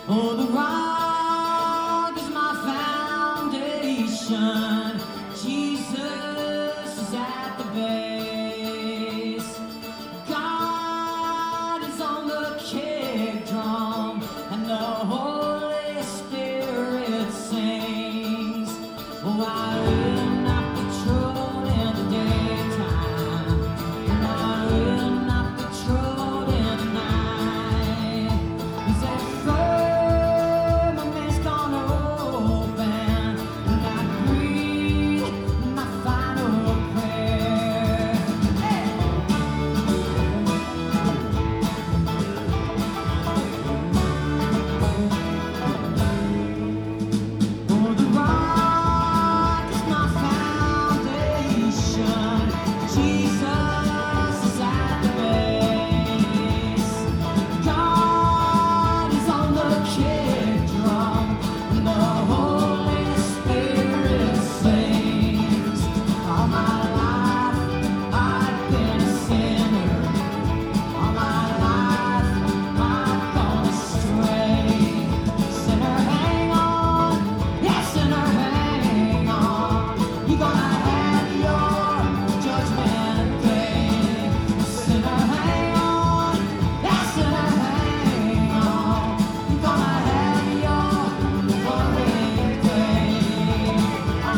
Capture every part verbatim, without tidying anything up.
Oh, the rock is my foundation. Jesus is at the base. God is on the kick drum, and the Holy Spirit sings. Oh, I will not be troubled in the daytime, and I will not be troubled in the night. He's a firmament's gonna open, and I breathe my final prayer. Hey! Oh, the rock is my foundation. Jesus is at the base. God is on the kick drum, and the Holy Spirit sings. All my life I've been a sinner. All my life I've gone astray. Sinner, hang on. Yes, sinner, hang on. You're gonna have your judgment day. Sinner, hang on. Yes, sinner, hang on. You're gonna have your glory day. Oh.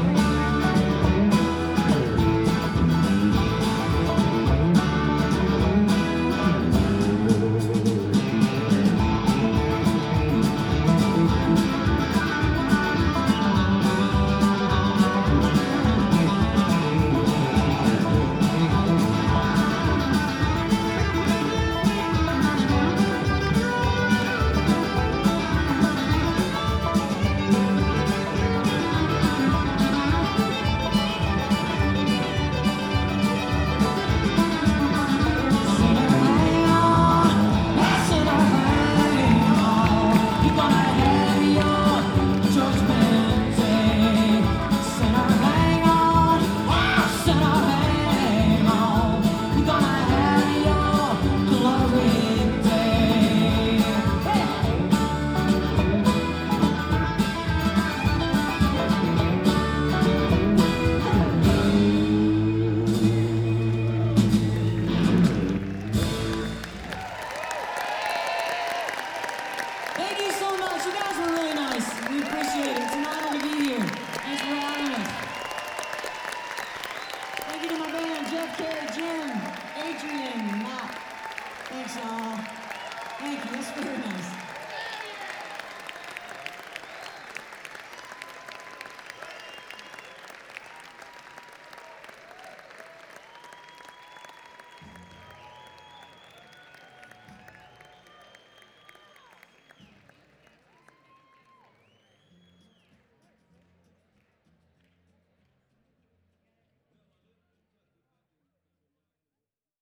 Thank you so much. You guys were really nice. We appreciate it. It's an honor to be here. Thanks for having us. Thank you to my band, Jeff, Carey, Jim, Adrian, Matt. Thanks, all. Thank you. That's very nice.